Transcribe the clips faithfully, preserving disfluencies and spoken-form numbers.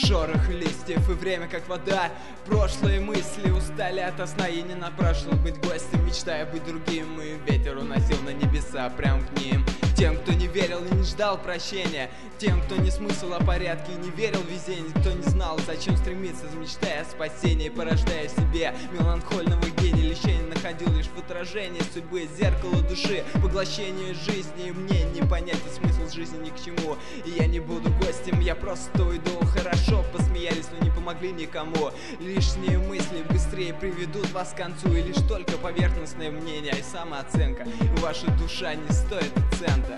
шорох листьев и время как вода. Прошлые мысли устали ото сна, и не напрашивал быть гостем, мечтая быть другим. И ветер уносил на небеса прям к ним. Тем, кто не верил и не ждал прощения, тем, кто не смысл, а порядки, и не верил в везение, кто не знал, зачем стремиться, мечтая о спасении, порождая в себе меланхольного гения. Лечение находил лишь в отражении судьбы, зеркало души, поглощение жизни. И мне не понять смысл жизни ни к чему, и я не буду гостем, я просто уйду. Хорошо посмеялись, но не помогли никому. Лишние мысли быстрее приведут вас к концу, и лишь только поверхностное мнение и самооценка, и ваша душа не стоит и цента.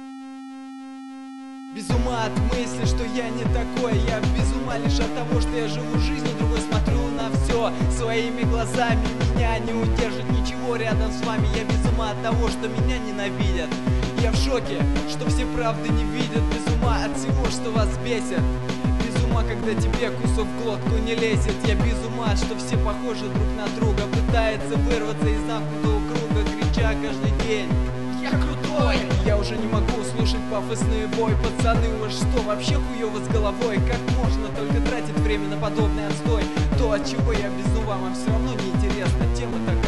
Без ума от мысли, что я не такой. Я без ума лишь от того, что я живу жизнью другой, смотрю на все своими глазами. Меня не удержит ничего рядом с вами. Я без ума от того, что меня ненавидят. Я в шоке, что все правды не видят. Без ума от всего, что вас бесит. Без ума, когда тебе кусок в глотку не лезет. Я без ума, что все похожи друг на друга, пытаются вырваться из замкнутого круга, крича каждый день: я крутой! Я уже не могу слушать пафосный бой. Пацаны, у вас что, вообще хуёво с головой? Как можно только тратить время на подобный отстой? То, от чего я безу, вам все равно не интересно. Тема такая.